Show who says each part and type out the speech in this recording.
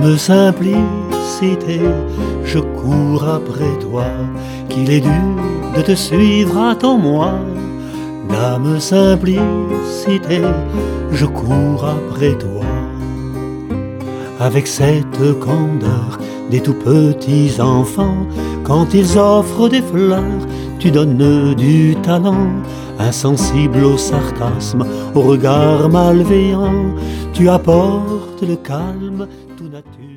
Speaker 1: Dame simplicité, je cours après toi, qu'il est dur de te suivre à ton moi. Dame simplicité, je cours après toi. Avec cette candeur des tout petits enfants, quand ils offrent des fleurs, tu donnes du talent. Insensible au sarcasme, au regard malveillant, tu apportes le calme tout naturel.